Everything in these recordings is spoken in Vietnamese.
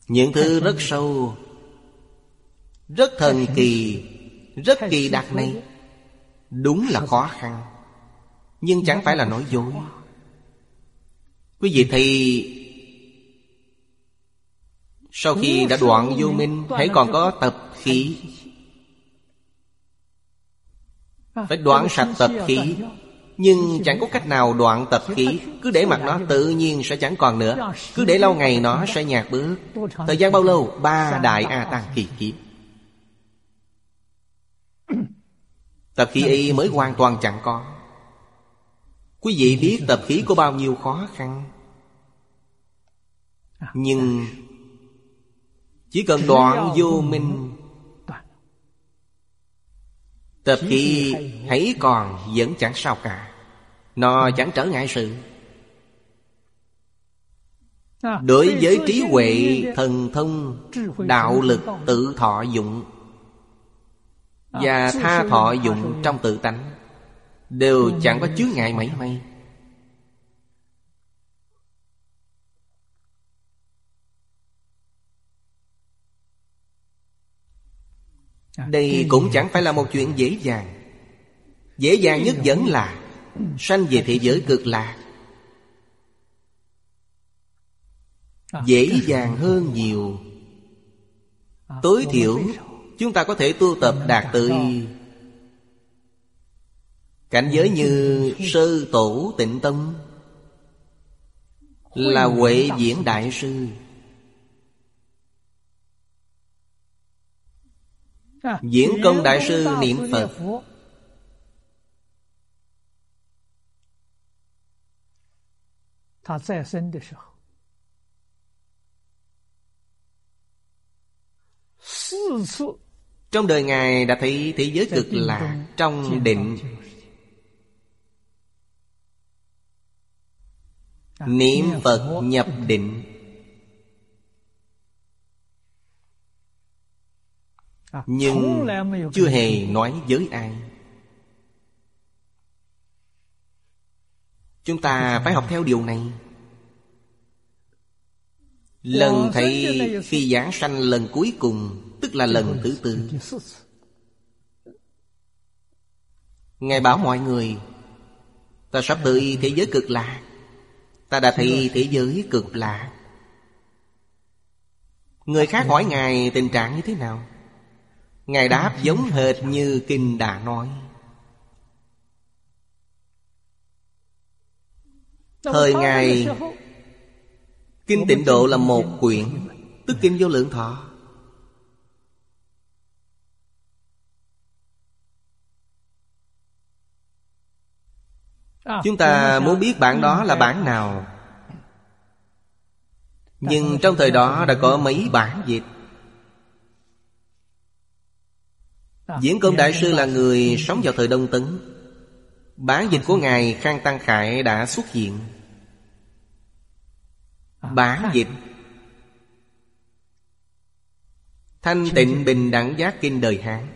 Những thứ rất sâu, rất thần kỳ, rất kỳ đặc này đúng là khó khăn, nhưng chẳng phải là nói dối. Quý vị thì sau khi đã đoạn vô minh, hãy còn có tập khí. Phải đoạn sạch tập khí. Nhưng chẳng có cách nào đoạn tập khí. Cứ để mặc nó tự nhiên sẽ chẳng còn nữa. Cứ để lâu ngày nó sẽ nhạt bớt. Thời gian bao lâu? 3 đại A Tăng kỳ kiếp. Tập khí ấy mới hoàn toàn chẳng có. Quý vị biết tập khí có bao nhiêu khó khăn. Nhưng chỉ cần đoạn vô minh, tập khí hãy còn vẫn chẳng sao cả. Nó chẳng trở ngại sự. Đối với trí huệ, thần thông, đạo lực, tự thọ dụng và tha thọ dụng trong tự tánh đều chẳng có chướng ngại mảy may. Đây cũng chẳng phải là một chuyện dễ dàng. Dễ dàng nhất vẫn là sanh về thế giới cực lạc. Dễ dàng hơn nhiều. Tối thiểu chúng ta có thể tu tập đạt tới cảnh giới như Sơ Tổ Tịnh Tông, là Huệ Diễn Đại Sư. Diễn Công Đại Sư niệm Phật, trong đời Ngài đã thấy thế giới cực lạc trong định. Niệm Phật nhập định. Nhưng chưa hề nói với ai. Chúng ta phải học theo điều này. Lần thấy khi giảng sanh lần cuối cùng, tức là lần thứ 4, Ngài bảo mọi người: ta sắp tới thế giới cực lạc. Ta đã thấy thế giới cực lạc. Người khác hỏi Ngài tình trạng như thế nào, Ngài đáp giống hệt như Kinh đã nói. Thời Ngài, Kinh Tịnh Độ là một quyển, tức Kinh Vô Lượng Thọ. Chúng ta muốn biết bản đó là bản nào, nhưng trong thời đó đã có mấy bản dịch. Diễn Công Đại Sư là người sống vào thời Đông Tấn. Bản dịch của Ngài Khang Tăng Khải đã xuất hiện. Bản dịch Thanh Tịnh Bình Đẳng Giác Kinh đời Hán.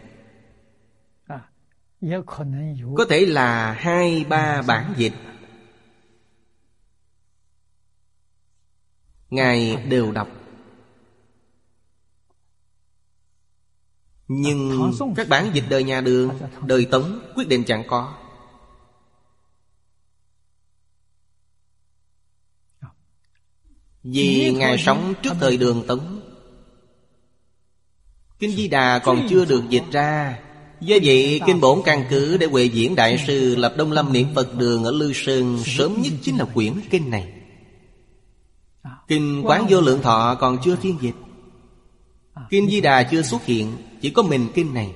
Có thể là 2-3 bản dịch. Ngài đều đọc. Nhưng các bản dịch đời nhà Đường, đời Tống quyết định chẳng có. Vì Ngài sống trước thời Đường Tống, Kinh Di Đà còn chưa được dịch ra. Do vậy Kinh Bổn căn cứ để Huệ Diễn Đại Sư lập Đông Lâm Niệm Phật Đường ở Lư Sơn sớm nhất chính là quyển kinh này. Kinh Quán Vô Lượng Thọ còn chưa phiên dịch. Kinh Di Đà chưa xuất hiện, chỉ có mình kinh này.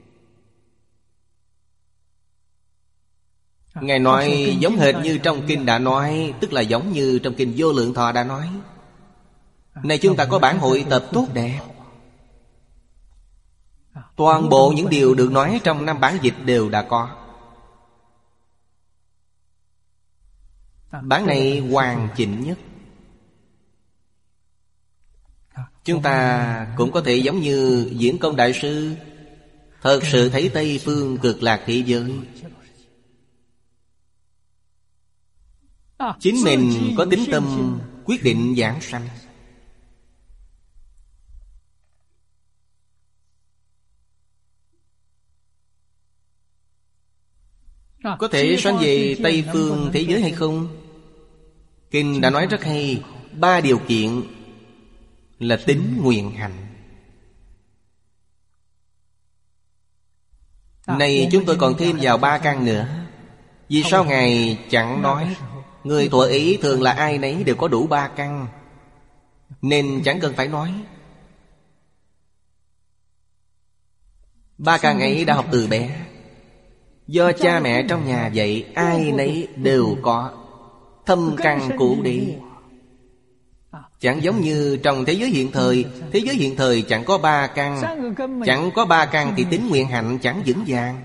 Ngài nói giống hệt như trong kinh đã nói, tức là giống như trong Kinh Vô Lượng Thọ đã nói. Này chúng ta có bản hội tập tốt đẹp. Toàn bộ những điều được nói trong 5 bản dịch đều đã có. Bản này hoàn chỉnh nhất. Chúng ta cũng có thể giống như Diễn Công Đại Sư, thật sự thấy Tây Phương cực lạc thế giới. Chính mình có tín tâm quyết định giảng sanh. Có thể sanh về Tây phương thế giới hay không? Kinh đã nói rất hay. 3 điều kiện là tín nguyện hành. Này chúng tôi còn thêm vào 3 căn nữa. Vì sao Ngài chẳng nói? Người thuở ý thường là ai nấy đều có đủ 3 căn, nên chẳng cần phải nói. 3 căn ấy đã học từ bé. Do cha mẹ trong nhà dạy, ai nấy đều có, thâm căn cụ đi. Chẳng giống như trong thế giới hiện thời. Thế giới hiện thời chẳng có 3 căn. Chẳng có 3 căn thì tín nguyện hạnh chẳng vững vàng.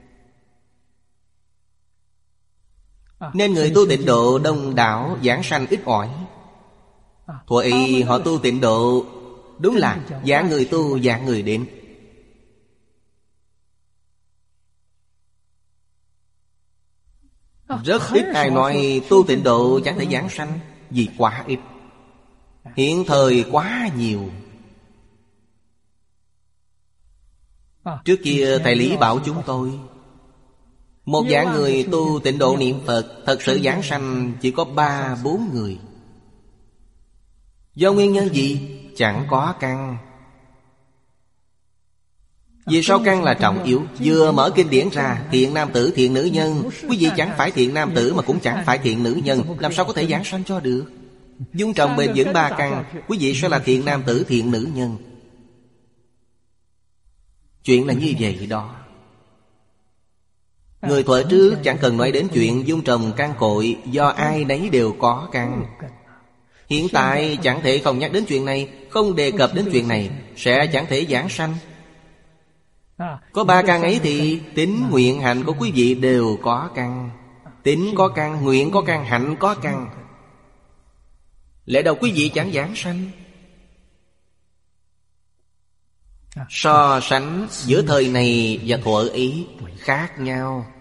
Nên người tu tịnh độ đông đảo, giảng sanh ít ỏi. Thuở y họ tu tịnh độ đúng là dạng người tu dạng người đến. Rất ít ai nói tu tịnh độ chẳng thể giảng sanh. Vì quá ít. Hiện thời quá nhiều. Trước kia thầy Lý bảo chúng tôi, một dạng người tu tịnh độ niệm Phật thật sự giảng sanh chỉ có 3-4 người. Do nguyên nhân gì? Chẳng có căn. Vì sao căn là trọng yếu? Vừa mở kinh điển ra, thiện nam tử, thiện nữ nhân. Quý vị chẳng phải thiện nam tử mà cũng chẳng phải thiện nữ nhân, làm sao có thể giảng sanh cho được? Dung trồng bền vững 3 căn, quý vị sẽ là thiện nam tử, thiện nữ nhân. Chuyện là như vậy đó. Người thuở trước chẳng cần nói đến chuyện dung trồng căn cội, do ai nấy đều có căn. Hiện tại chẳng thể không nhắc đến chuyện này, không đề cập đến chuyện này, sẽ chẳng thể giảng sanh. Có 3 căn ấy thì tín nguyện hạnh của quý vị đều có căn. Tín có căn, nguyện có căn, hạnh có căn. Lẽ đâu quý vị chẳng giảng sanh. So sánh giữa thời này và thuở ý khác nhau.